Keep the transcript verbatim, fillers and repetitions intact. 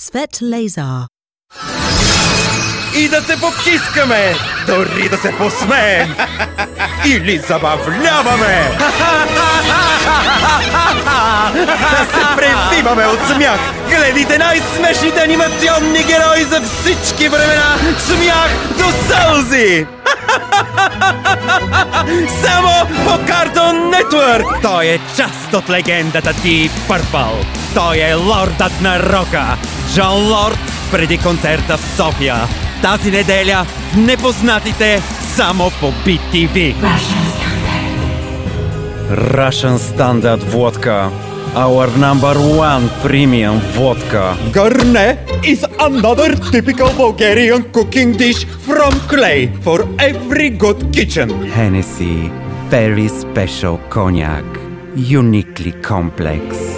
Svet Lazar. И да се покискаме, дори да се посмеем или забавляваме. Да се превиваме от смях. Гледайте най-смешните анимационни герои за всички времена. Смях до сълзи. Само по Cartoon Network. Той е част от легендата Deep Purple. Той е лордът на рока, Джон Лорд, преди концерта в София. Тази неделя в Непознатите само по Би Ти Ви. Russian Standard Vodka. Our number one premium vodka. Garne is another typical Bulgarian cooking dish from clay for every good kitchen. Hennessy, very special cognac, uniquely complex.